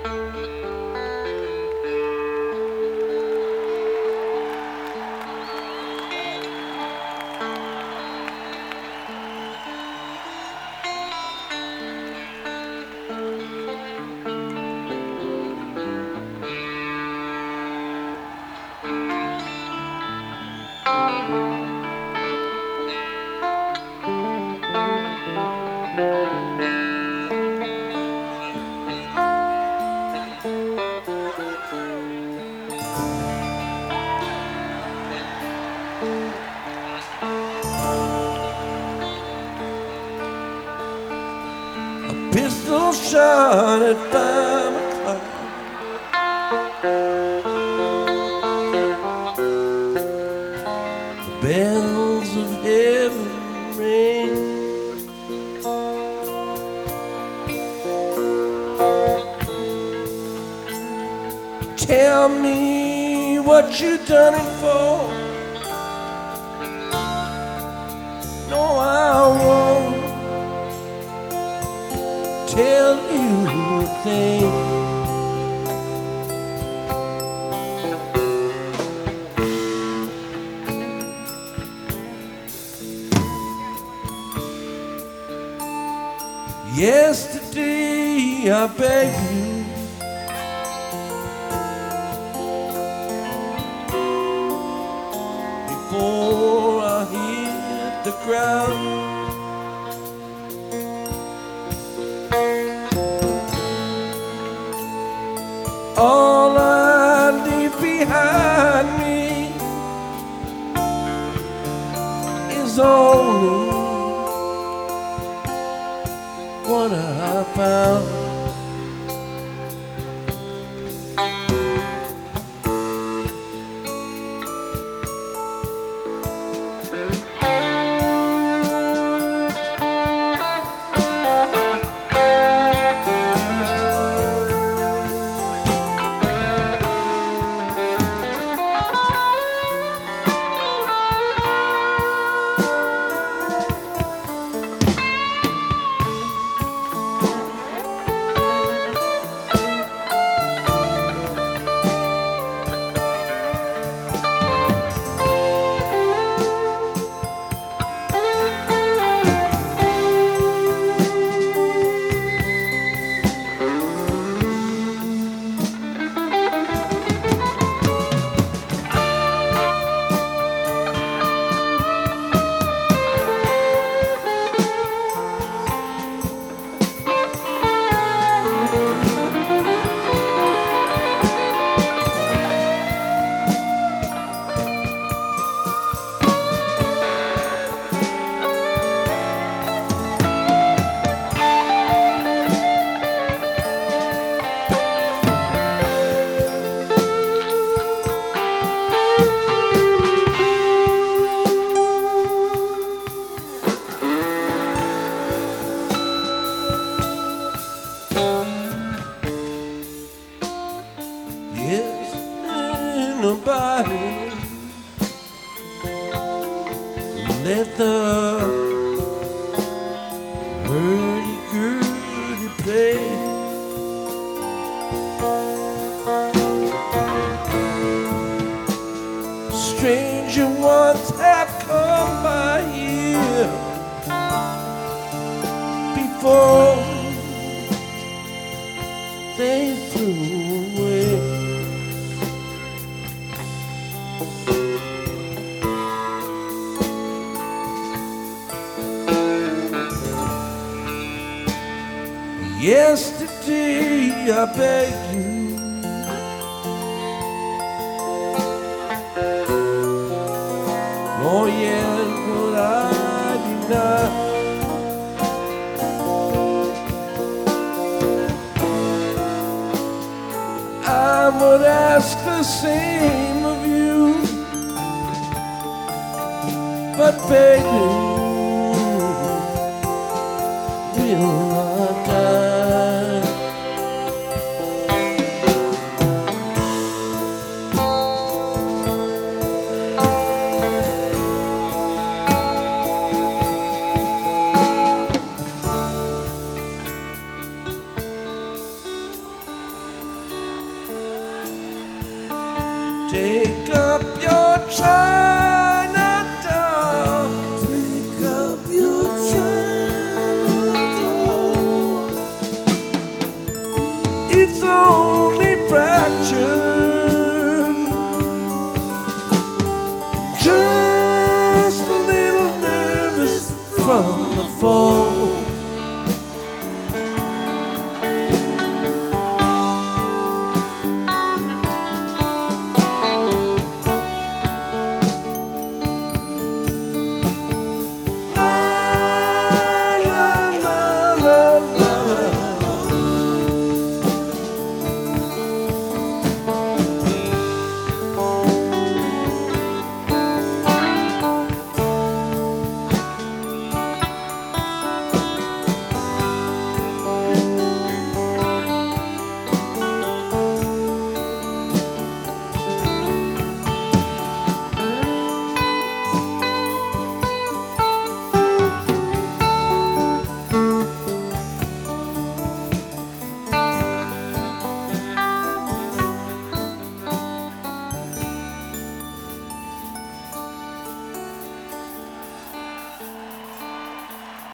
Pistol shot at 5 o'clock. The bells of heaven ring. Tell me what you done it for. No, I won't tell you a thing. Yesterday I begged you before I hit the ground. All I leave behind me is only what I found. Yes, ain't nobody let the hurdy-gurdy play. Stranger ones have come by here before they flew away. Yesterday I begged you nor yet would I deny. I would ask the same of you, but baby, will not die. Take up your Chinatown. Take up your Chinatown. It's only fractured.